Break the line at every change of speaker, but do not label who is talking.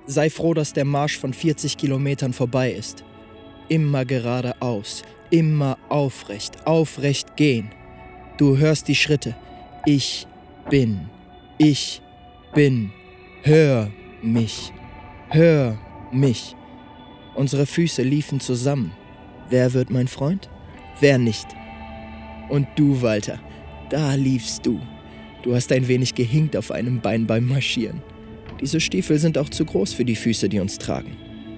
Sei froh, dass der Marsch von 40 Kilometern vorbei ist. Immer geradeaus, immer aufrecht gehen. Du hörst die Schritte. Ich bin. Hör mich. Unsere Füße liefen zusammen. Wer wird mein Freund? Wer nicht? Und du, Walter, da liefst du. Du hast ein wenig gehinkt auf einem Bein beim Marschieren. Diese Stiefel sind auch zu groß für die Füße, die uns tragen.